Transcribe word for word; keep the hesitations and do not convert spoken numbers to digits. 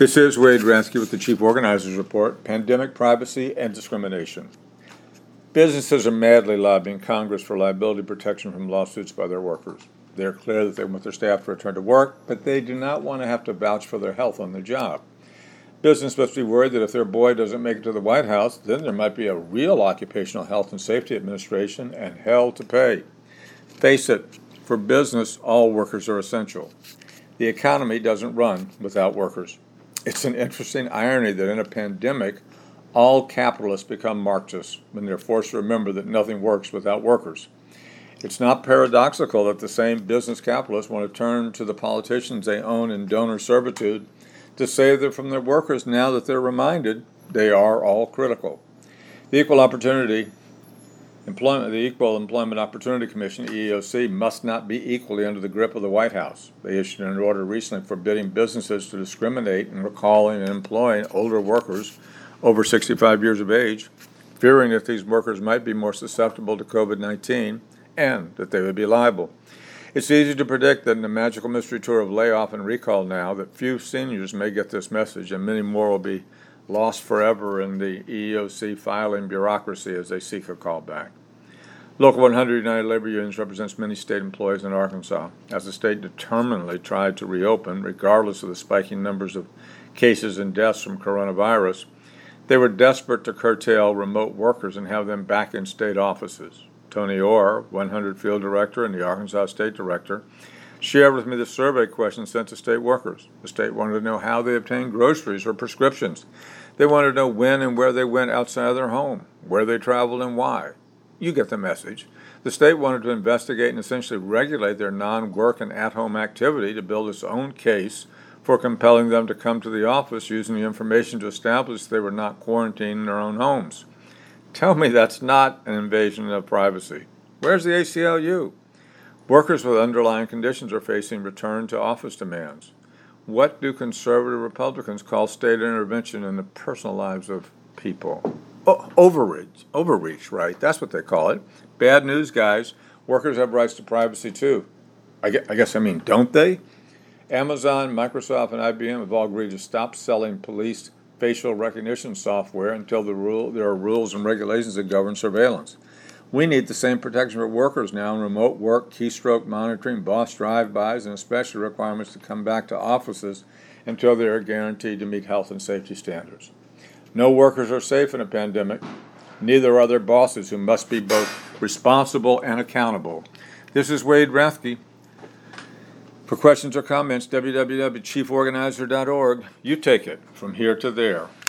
This is Wade Ransky with the Chief Organizers Report, Pandemic Privacy and Discrimination. Businesses are madly lobbying Congress for liability protection from lawsuits by their workers. They are clear that they want their staff to return to work, but they do not want to have to vouch for their health on the job. Business must be worried that if their boy doesn't make it to the White House, then there might be a real Occupational Health and Safety Administration and hell to pay. Face it, for business, all workers are essential. The economy doesn't run without workers. It's an interesting irony that in a pandemic, all capitalists become Marxists when they're forced to remember that nothing works without workers. It's not paradoxical that the same business capitalists want to turn to the politicians they own in donor servitude to save them from their workers now that they're reminded they are all critical. The Equal Opportunity Employment, the Equal Employment Opportunity Commission, E E O C, must not be equally under the grip of the White House. They issued an order recently forbidding businesses to discriminate in recalling and employing older workers over sixty-five years of age, fearing that these workers might be more susceptible to covid nineteen and that they would be liable. It's easy to predict that in the magical mystery tour of layoff and recall now that few seniors may get this message and many more will be lost forever in the E E O C filing bureaucracy as they seek a callback. Local one hundred United Labor Unions represents many state employees in Arkansas. As the state determinedly tried to reopen, regardless of the spiking numbers of cases and deaths from coronavirus, they were desperate to curtail remote workers and have them back in state offices. Tony Orr, one hundred Field Director and the Arkansas State Director, shared with me the survey questions sent to state workers. The state wanted to know how they obtained groceries or prescriptions. They wanted to know when and where they went outside of their home, where they traveled and why. You get the message. The state wanted to investigate and essentially regulate their non-work and at-home activity to build its own case for compelling them to come to the office using the information to establish they were not quarantined in their own homes. Tell me that's not an invasion of privacy. Where's the A C L U? Workers with underlying conditions are facing return to office demands. What do conservative Republicans call state intervention in the personal lives of people? Oh, overreach, overreach, right? That's what they call it. Bad news, guys. Workers have rights to privacy, too. I guess, I guess, I mean, don't they? Amazon, Microsoft, and I B M have all agreed to stop selling police facial recognition software until the rule, there are rules and regulations that govern surveillance. We need the same protection for workers now in remote work, keystroke monitoring, boss drive-bys, and especially requirements to come back to offices until they are guaranteed to meet health and safety standards. No workers are safe in a pandemic. Neither are their bosses, who must be both responsible and accountable. This is Wade Ransky. For questions or comments, w w w dot chief organizer dot org. You take it from here to there.